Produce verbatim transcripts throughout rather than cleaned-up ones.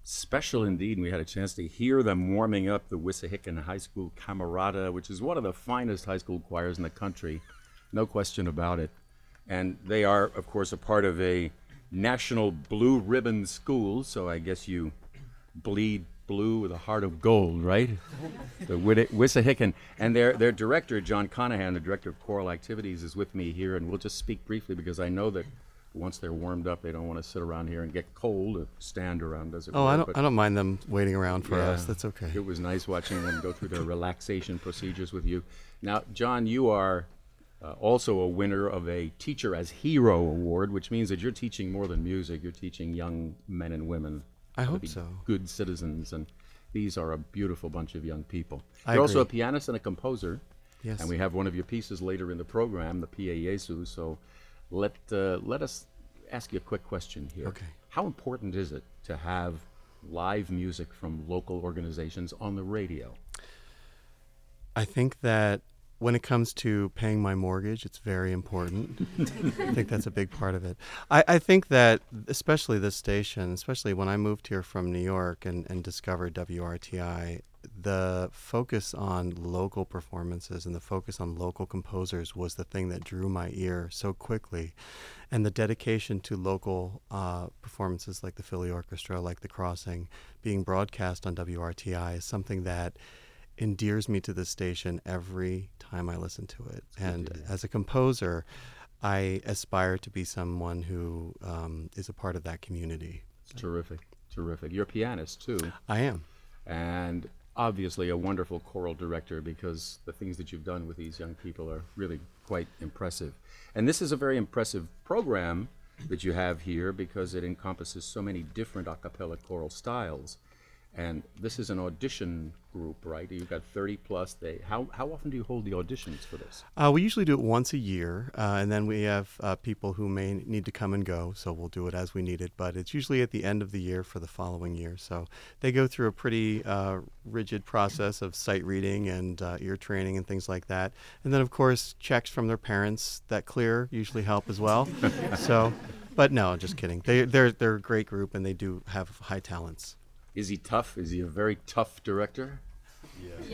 special indeed, and we had a chance to hear them warming up the Wissahickon High School Camerata, which is one of the finest high school choirs in the country, no question about it. And they are, of course, a part of a national blue ribbon school, so I guess you bleed blue with a heart of gold, right? The Wissahickon. And their their director, John Conahan, the director of choral activities, is with me here, and we'll just speak briefly because I know that once they're warmed up, they don't want to sit around here and get cold or stand around, as it oh, were. I don't, But I don't mind them waiting around for yeah, us. That's okay. It was nice watching them go through their relaxation procedures with you. Now, John, you are uh, also a winner of a Teacher as Hero award, which means that you're teaching more than music. You're teaching young men and women I how hope to be so. good citizens, and these are a beautiful bunch of young people. I You're also a agree. pianist and a composer. Yes. And we have one of your pieces later in the program, the Pie Jesu. So let uh, let us ask you a quick question here. Okay. How important is it to have live music from local organizations on the radio? I think that when it comes to paying my mortgage, it's very important. I think that's a big part of it. I, I think that especially this station, especially when I moved here from New York and, and discovered W R T I, the focus on local performances and the focus on local composers was the thing that drew my ear so quickly. And the dedication to local uh, performances like the Philly Orchestra, like The Crossing, being broadcast on W R T I is something that endears me to this station every time I listen to it. It's and to as a composer, I aspire to be someone who um, is a part of that community. It's terrific, terrific. You're a pianist too, I am. and obviously a wonderful choral director, because the things that you've done with these young people are really quite impressive. And this is a very impressive program that you have here because it encompasses so many different a cappella choral styles. And this is an audition group, right? You've got thirty plus. They how how often do you hold the auditions for this? Uh, we usually do it once a year, uh, and then we have uh, people who may need to come and go, so we'll do it as we need it. But it's usually at the end of the year for the following year. So they go through a pretty uh, rigid process of sight reading and uh, ear training and things like that. And then, of course, checks from their parents that clear usually help as well. So, but no, just kidding. They they're they're a great group, and they do have high talents. Is he tough? Is he a very tough director? Yes.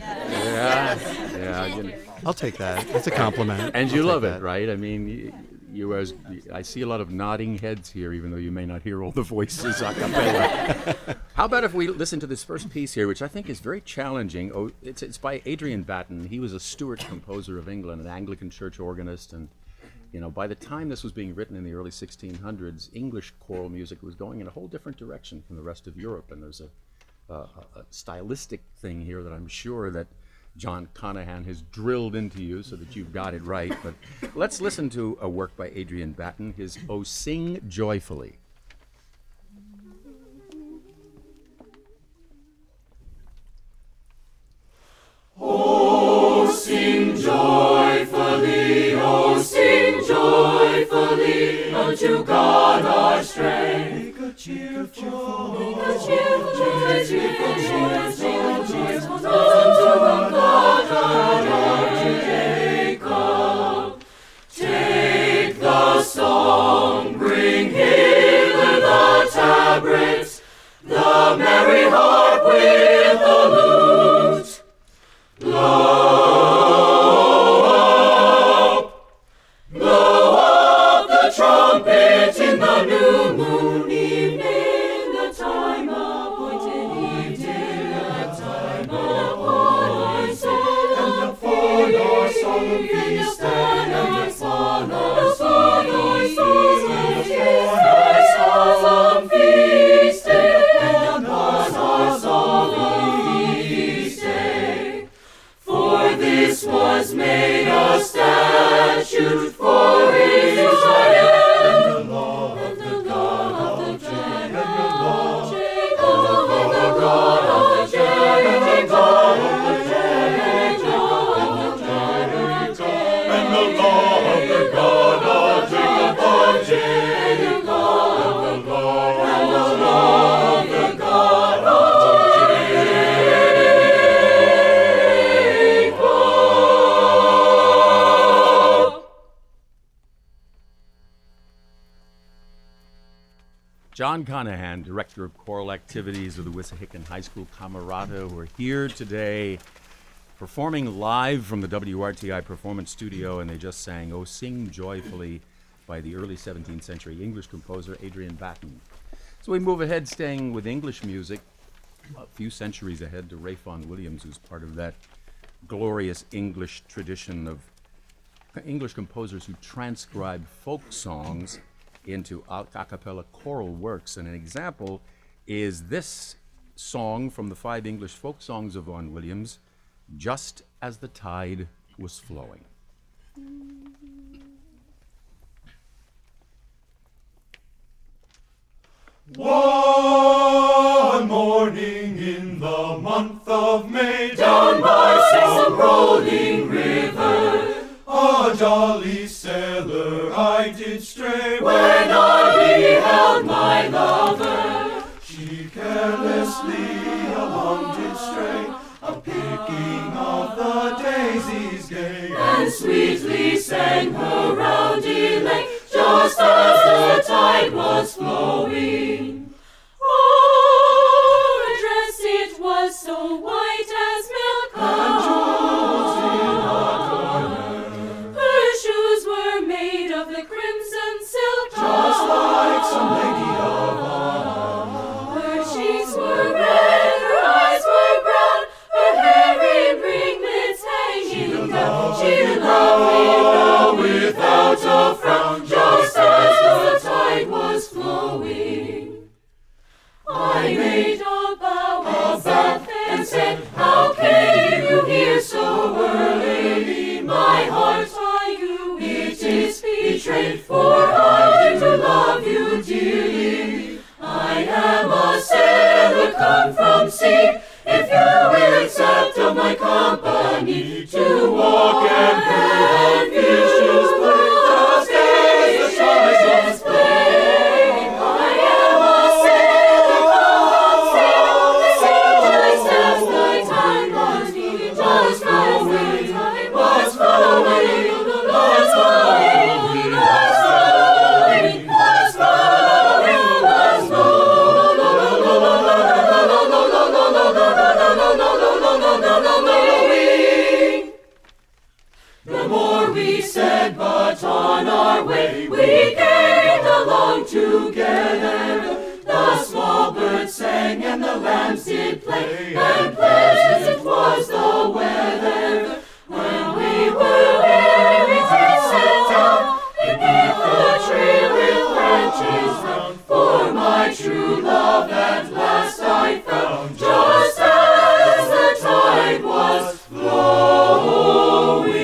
Yeah, yeah. You know. I'll take that. It's a compliment. And I'll you take love that. it, right? I mean, you, you as I see a lot of nodding heads here, even though you may not hear all the voices a cappella. How about if we listen to this first piece here, which I think is very challenging? Oh, it's it's by Adrian Batten. He was a Stuart composer of England, an Anglican church organist, and you know, by the time this was being written in the early sixteen hundreds, English choral music was going in a whole different direction from the rest of Europe, and there's a, a, a stylistic thing here that I'm sure that John Conahan has drilled into you so that you've got it right. But let's listen to a work by Adrian Batten, his "O Sing Joyfully." O sing joyfully, O sing joyfully unto God our strength. Make a cheerful, make a cheerful, make a cheerful noise, make a cheerful noise unto the God our Lord Jacob. Take the song, bring hither the tabrets, the merry harp with the lute. Blow up, blow up the trumpet in the new moon evening, the time appointed evening, John Conahan, Director of Choral Activities of the Wissahickon High School Camerata, who are here today performing live from the W R T I Performance Studio, and they just sang "Oh Sing Joyfully" by the early seventeenth century English composer Adrian Batten. So we move ahead, staying with English music, a few centuries ahead to Ray Vaughan Williams, who's part of that glorious English tradition of English composers who transcribe folk songs into a cappella choral works. And an example is this song from the five English folk songs of Vaughan Williams, "Just as the Tide Was Flowing." One morning in the month of May, down by some rolling river, a jolly sailor I did stray, when I beheld my lover. She carelessly along did stray, a picking of the daisies gay, and sweetly sang her roundelay, just as the tide was flowing. Oh, her dress it was so white as milk, And jewels did adorn her, her shoes were made of the crimson silk, just like some lady of honor. her cheeks were red, her eyes were brown, her hair in ringlets hanging down. She lovely brow without a frown, just as the tide was flowing. I made a bow and said, and said, how came you here so early? My heart by you it is betrayed, for I did to love you dearly. I am a sailor come from sea, if you will accept of my company, to walk and prove and fishes play, just as the tide was flowing. I am a sailor come from sea, just as the tide was flowing, just as the tide was flowing, was flowing, was flowing, was flowing, was flowing. The more we said, but on our way we gained along together. The small birds sang and the lambs did play, and pleasant was the weather. When we were weary, we did sit down beneath the tree with branches round, for my true love at last I found, just as the tide was flowing.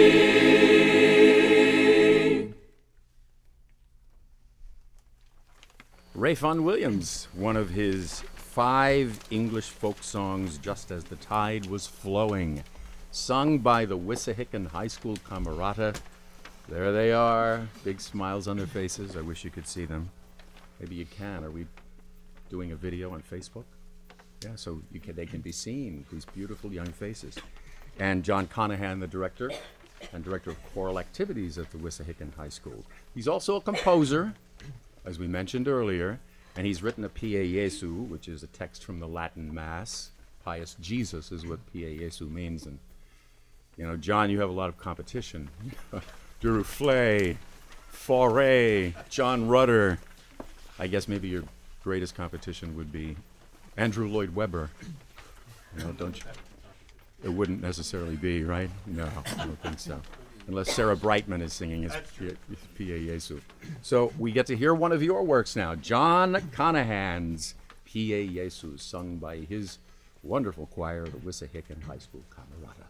Ray Vaughan Williams, one of his five English folk songs, "Just as the Tide Was Flowing," sung by the Wissahickon High School Camerata. There they are, big smiles on their faces. I wish you could see them. Maybe you can. Are we doing a video on Facebook? Yeah, so you can, they can be seen, these beautiful young faces. And John Conahan, the director, and director of choral activities at the Wissahickon High School. He's also a composer, as we mentioned earlier, and he's written a Pie Jesu, which is a text from the Latin Mass. Pious Jesus is what Pie Jesu means. And, you know, John, you have a lot of competition. Duruflé, Fauré, John Rudder. I guess maybe your greatest competition would be Andrew Lloyd Webber. You know, don't you? It wouldn't necessarily be, right? No, I don't think so. Unless Sarah Brightman is singing his Pie Jesu. So we get to hear one of your works now, John Conahan's Pie Jesu, sung by his wonderful choir, the Wissahickon High School Camerata.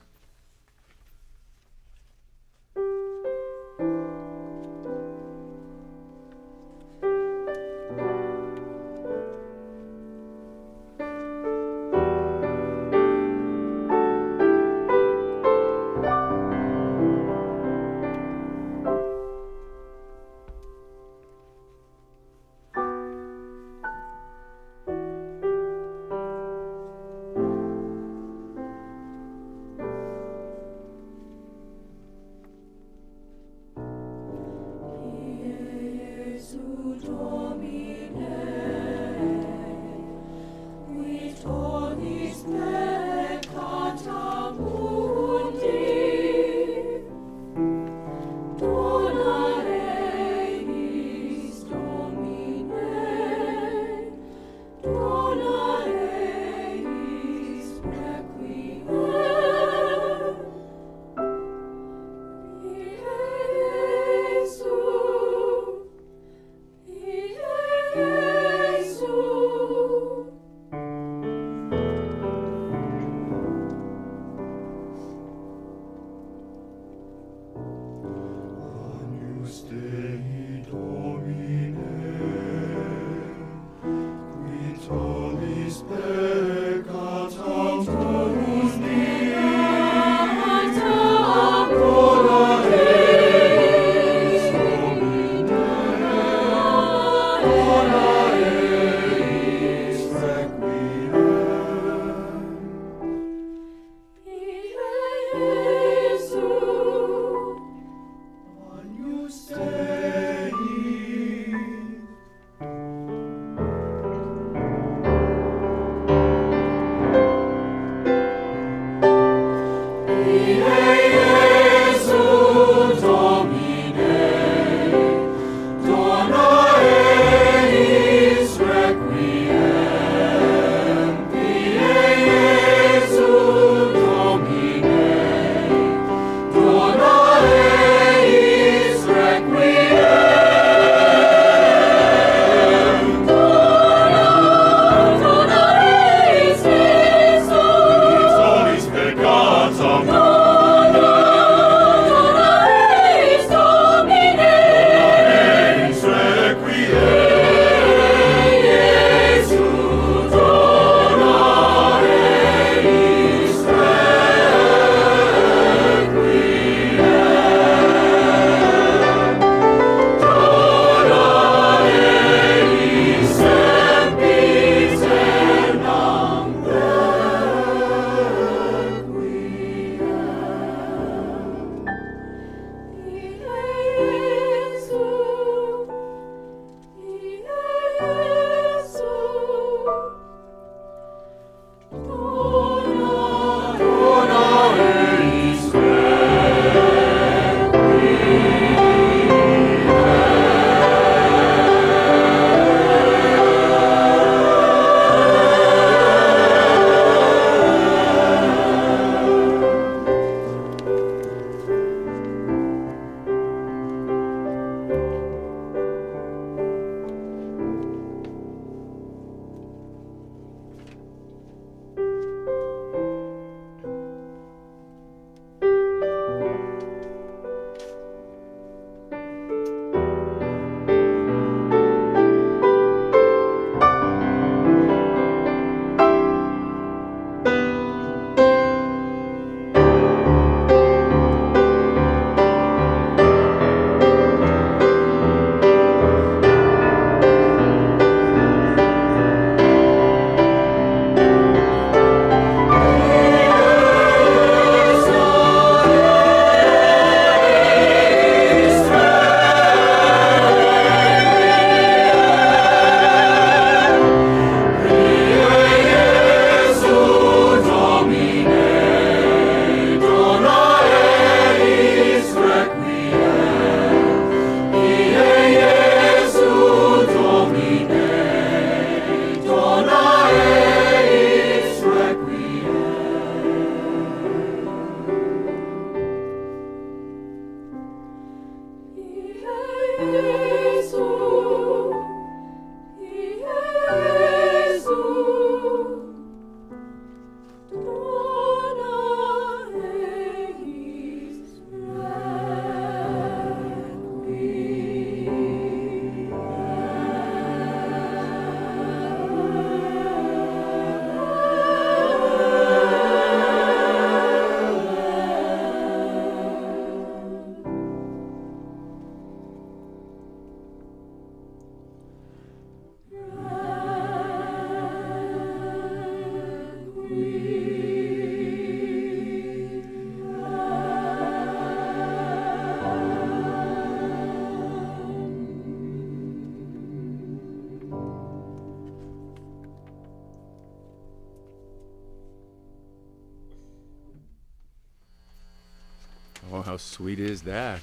Oh, how sweet is that?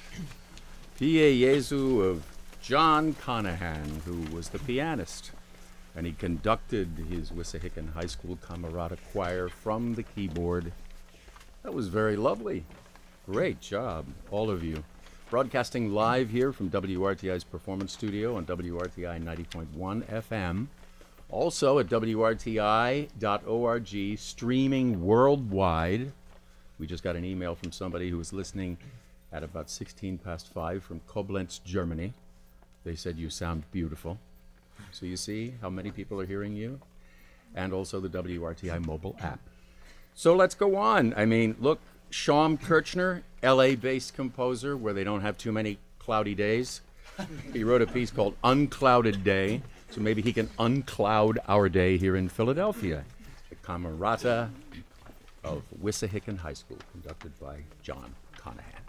Pie Jesu of John Conahan, who was the pianist, and he conducted his Wissahickon High School Camerata Choir from the keyboard. That was very lovely. Great job, all of you. Broadcasting live here from W R T I's Performance Studio on W R T I ninety point one F M. Also at W R T I dot org, streaming worldwide. We just got an email from somebody who was listening at about sixteen past five from Koblenz, Germany. They said you sound beautiful. So you see how many people are hearing you? and also the W R T I mobile app. So let's go on. I mean, look, Schaum Kirchner, L A-based composer, where they don't have too many cloudy days. He wrote a piece called Unclouded Day, so maybe he can uncloud our day here in Philadelphia. The Camerata of Wissahickon High School, conducted by John Conahan.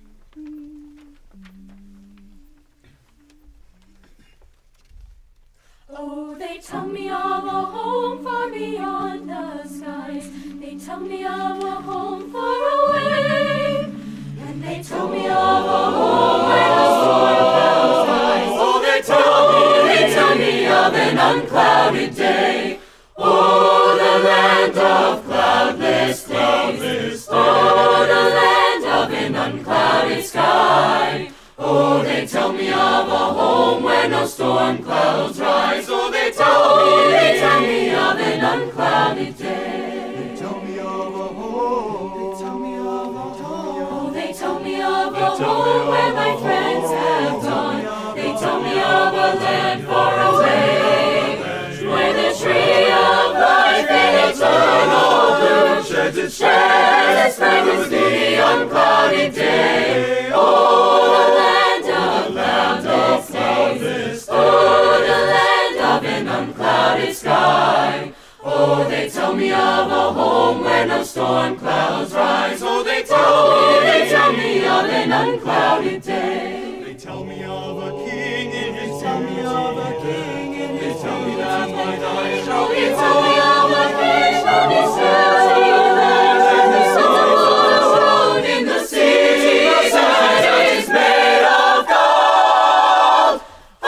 Oh, they tell me of a home far beyond the skies. They tell me of a home far away. And they tell me of a home where the storm clouds rise. Oh, they tell me, they tell me of an unclouded day. Oh, the land of cloudless days. Oh, the land of an unclouded sky. Oh, they tell me of a home where no storm clouds rise. Oh, they tell me, they tell me of an unclouded day. They tell me of a home. They tell me of a home. Oh, they tell me of a home where my friends have gone. They tell me of a land far away, where the tree of life in eternal bloom sheds its sheds its fragrance through the unclouded day. Oh, the land of cloudless days. Oh, the land of an unclouded sky. Oh, they tell me of a home where no storm clouds rise. Oh, they tell me, they tell me of an unclouded day. They tell me of a king in his tell me of a king in his They tell me that my dying shall be tell me of a king shall be settled and the sun in the city that is made of gold.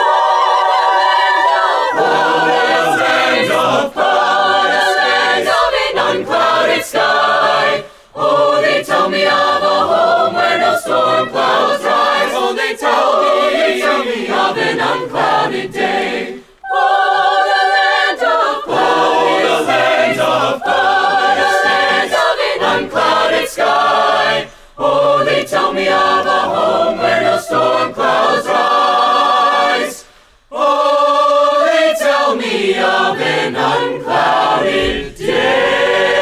Oh, the land of cloud, the land of an unclouded sky. Oh, they tell me of a home where no storm clouds rise. Oh, they tell me, they tell me of an unclouded day. Oh, the land of cloud, the land of cloud, the land of an unclouded sky. Oh, they tell me of a home where no storm clouds rise. Oh, they tell me of an unclouded day.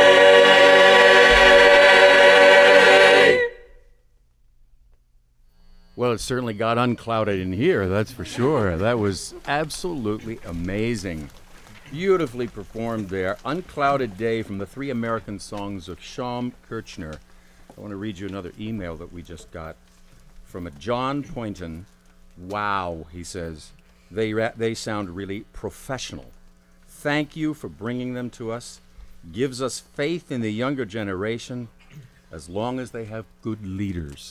Well, it certainly got unclouded in here, that's for sure. That was absolutely amazing. Beautifully performed there. Unclouded Day from the three American songs of Schaum Kirchner. I want to read you another email that we just got from a John Poynton. Wow, he says, they, ra- they sound really professional. Thank you for bringing them to us. Gives us faith in the younger generation as long as they have good leaders.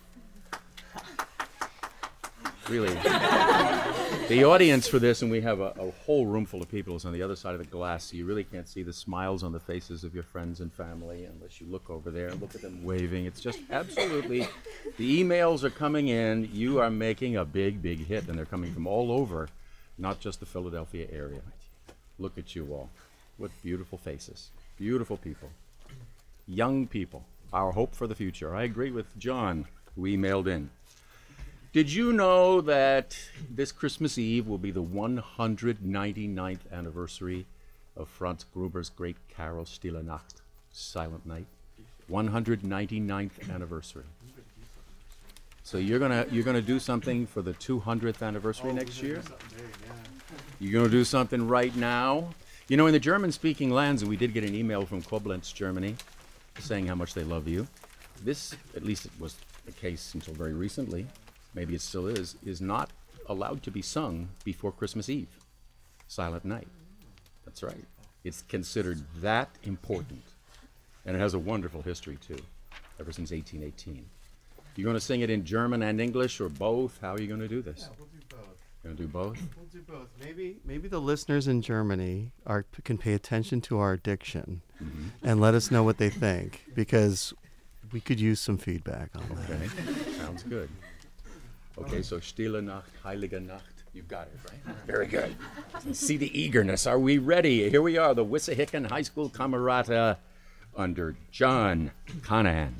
Really. The audience for this, and we have a, a whole room full of people, is on the other side of the glass, so you really can't see the smiles on the faces of your friends and family unless you look over there and look at them waving. It's just absolutely, the emails are coming in. You are making a big, big hit, and they're coming from all over, not just the Philadelphia area. Look at you all. What beautiful faces. Beautiful people. Young people. Our hope for the future. I agree with John, who emailed in. Did you know that this Christmas Eve will be the one hundred ninety-ninth anniversary of Franz Gruber's great carol Stille Nacht, Silent Night? one hundred ninety-ninth anniversary. So you're gonna you're gonna do something for the two hundredth anniversary oh, next year? You're gonna do something right now? You know, in the German-speaking lands, and we did get an email from Koblenz, Germany, saying how much they love you. This, at least it was the case until very recently, maybe it still is, is not allowed to be sung before Christmas Eve, Silent Night. That's right. It's considered that important. And it has a wonderful history, too, ever since eighteen eighteen. You going to sing it in German and English, or both? How are you going to do this? Yeah, we'll do both. Going to do both? We'll do both. Maybe maybe the listeners in Germany are can pay attention to our diction mm-hmm. and let us know what they think, because we could use some feedback on that. Okay, sounds good. Okay, so Stille Nacht, Heilige Nacht. You've got it, right? Very good. See the eagerness. Are we ready? Here we are, the Wissahickon High School Camerata under John Conahan.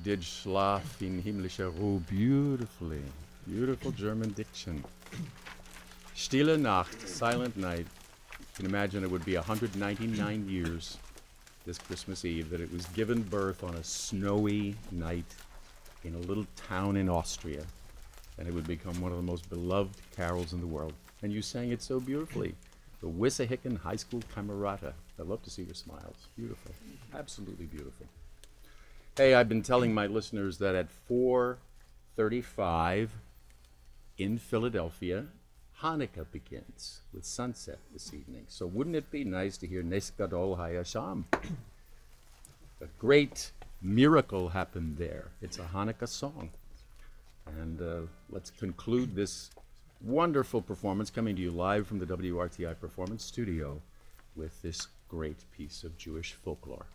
did Schlaf in himmlischer Ruhe beautifully. Beautiful German diction. Stille Nacht, silent night. You can imagine it would be one hundred ninety-nine years this Christmas Eve that it was given birth on a snowy night in a little town in Austria. And it would become one of the most beloved carols in the world. And you sang it so beautifully. The Wissahickon High School Camerata. I love to see your smiles. Beautiful. Absolutely beautiful. Hey, I've been telling my listeners that at four thirty-five in Philadelphia, Hanukkah begins with sunset this evening. So wouldn't it be nice to hear Nes Gadol Hayasham? A great miracle happened there. It's a Hanukkah song. And uh, let's conclude this wonderful performance coming to you live from the W R T I Performance Studio with this great piece of Jewish folklore.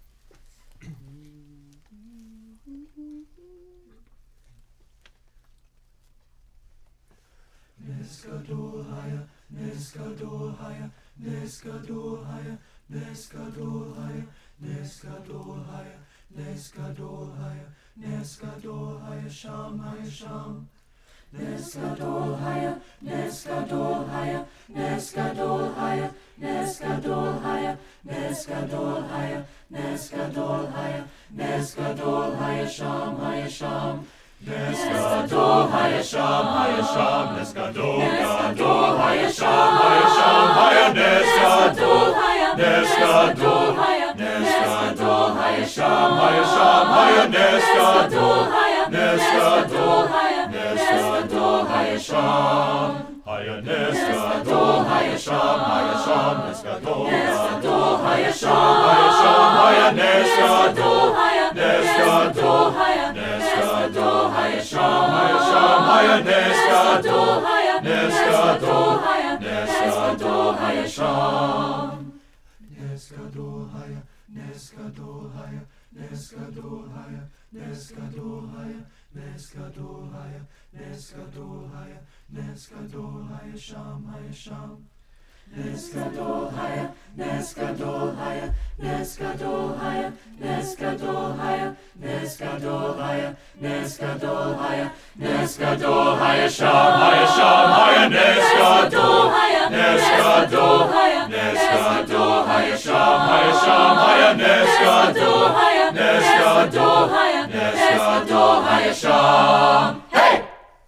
Nes Gadol Haya, Nes Gadol Haya, Nes Gadol Haya, Nes Gadol Haya, Nes Gadol Haya, Nes Gadol Haya, Nes Gadol Haya Sham Haya Sham. Nes Gadol Haya, Nes Gadol Haya, Nes Gadol Haya, Nes Gadol Haya, Nes Gadol Haya, Nes Gadol Haya, Nes Gadol Haya Sham Haya Sham. Nes Gadol Haya Sham Haya Sham. Nes Gadol Gadol Haya Sham Haya Sham Haya. Nes Gadol Haya, Nes Gadol Haya, Nes Gadol Haya Sham Haya Sham Haya. Nes Gadol Haya, Nes Gadol Haya, Nes Gadol Haya Sham Haya. Nes Gadol Haya Sham Haya Sham. Nes Gadol Gadol Haya Sham Haya Sham Haya. Nes Gadol Haya, Nes Gadol Haya, Nes Gadol Haya Sham Haya Sham Haya. Nes Gadol Haya, Nes Gadol Haya, Nes Gadol Haya Sham. Nes Gadol Haya, Nes Gadol Haya, Nes Gadol Haya, Nes Gadol Haya, Nes Gadol Haya, Nes Gadol Haya, Nes Gadol Haya Sham Haya Sham. Nes Gadol Haya, Nes Gadol Haya, Nes Gadol Haya, Nes Gadol Haya, Nes Gadol Haya, Nes Gadol Haya, Nes Gadol Haya Sham Haya Sham Haya. Nes Gadol Haya, Nes Gadol Haya, Nes Gadol Haya Sham Haya Sham Haya. Nes Gadol Haya, Nes Gadol Haya, Nes Gadol Haya Sham. Hey!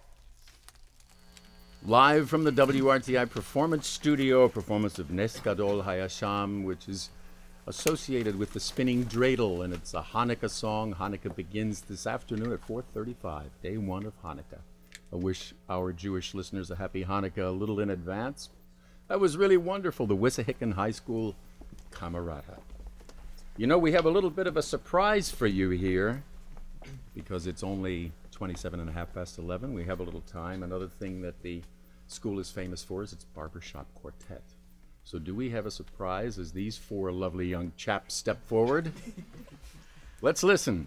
Live from the W R T I Performance Studio, a performance of Nes Gadol Hayasham, which is associated with the spinning dreidel, and it's a Hanukkah song. Hanukkah begins this afternoon at four thirty-five, day one of Hanukkah. I wish our Jewish listeners a happy Hanukkah a little in advance. That was really wonderful, the Wissahickon High School Camerata. You know, we have a little bit of a surprise for you here, because it's only twenty-seven and a half past eleven. We have a little time. Another thing that the school is famous for is its barbershop quartet. So do we have a surprise as these four lovely young chaps step forward? Let's listen.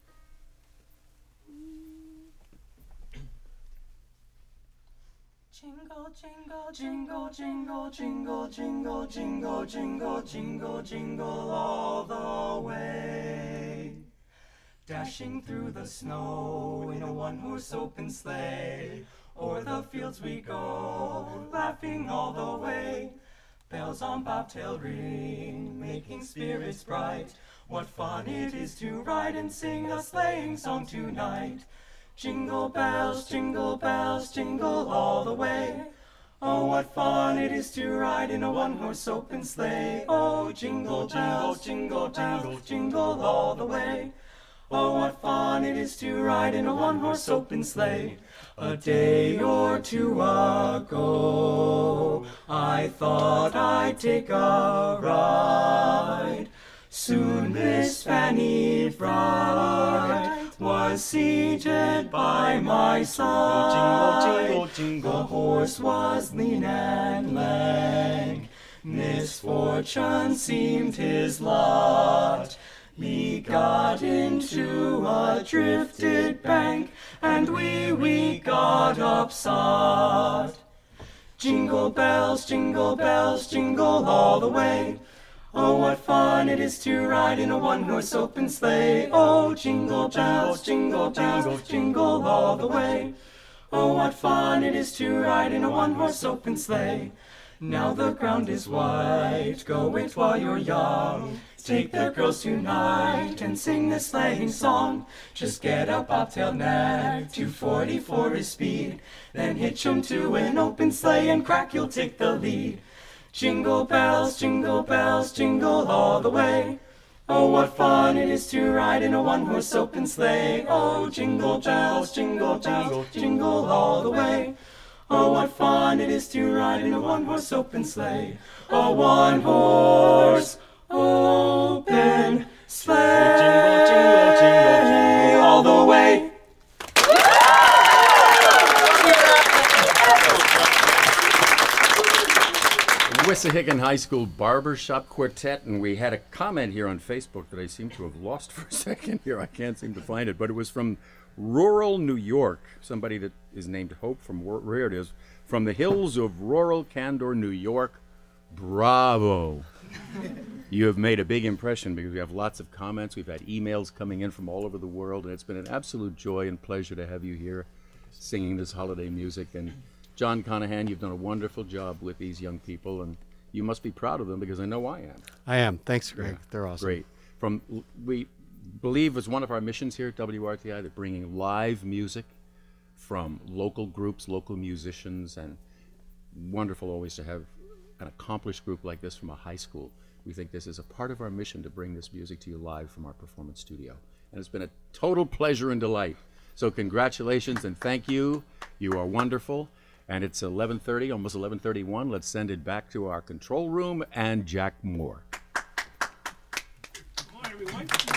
Jingle, jingle, jingle, jingle, jingle, jingle, jingle, jingle, jingle, jingle all the way. Dashing through the snow in a one-horse open sleigh, o'er the fields we go, laughing all the way. Bells on bobtail ring, making spirits bright. What fun it is to ride and sing a sleighing song tonight. Jingle bells, jingle bells, jingle all the way. Oh, what fun it is to ride in a one-horse open sleigh. Oh, jingle bells, jingle bells, jingle all the way. Oh, what fun it is to ride in a one-horse open sleigh. A day or two ago, I thought I'd take a ride. Soon Miss Fanny Bright was seated by my side. Jingle, jingle, jingle. The horse was lean and lank. Misfortune seemed his lot. We got into a drifted bank, and we, we got upsot. Jingle bells, jingle bells, jingle all the way. Oh, what fun it is to ride in a one-horse open sleigh. Oh, jingle bells, jingle bells, jingle all the way. Oh, what fun it is to ride in a one-horse open sleigh. Now the ground is white, go it while you're young. Take the girls tonight and sing this sleighing song. Just get a bobtail nag, two forty for his speed. Then hitch 'em to an open sleigh and crack, you'll take the lead. Jingle bells, jingle bells, jingle all the way. Oh, what fun it is to ride in a one-horse open sleigh. Oh, jingle bells, jingle bells, jingle all the way. Oh, what fun it is to ride in a one-horse open sleigh. A one-horse open sleigh. Jingle, jingle, jingle, jingle all the way. Wissahickon High School Barbershop Quartet, and we had a comment here on Facebook that I seem to have lost for a second here. I can't seem to find it, but it was from rural New York. Somebody that is named Hope from, where it is, from the hills of rural Candor, New York. Bravo. You have made a big impression because we have lots of comments. We've had emails coming in from all over the world, and it's been an absolute joy and pleasure to have you here singing this holiday music. And John Conahan, you've done a wonderful job with these young people, and you must be proud of them because I know I am. I am. Thanks, Greg. Yeah. They're awesome. Great. From we believe it's one of our missions here at W R T I that bringing live music from local groups, local musicians, and wonderful always to have an accomplished group like this from a high school. We think this is a part of our mission to bring this music to you live from our performance studio. And it's been a total pleasure and delight. So congratulations and thank you. You are wonderful. And it's eleven thirty, almost eleven thirty-one. Let's send it back to our control room and Jack Moore. Come on, everyone.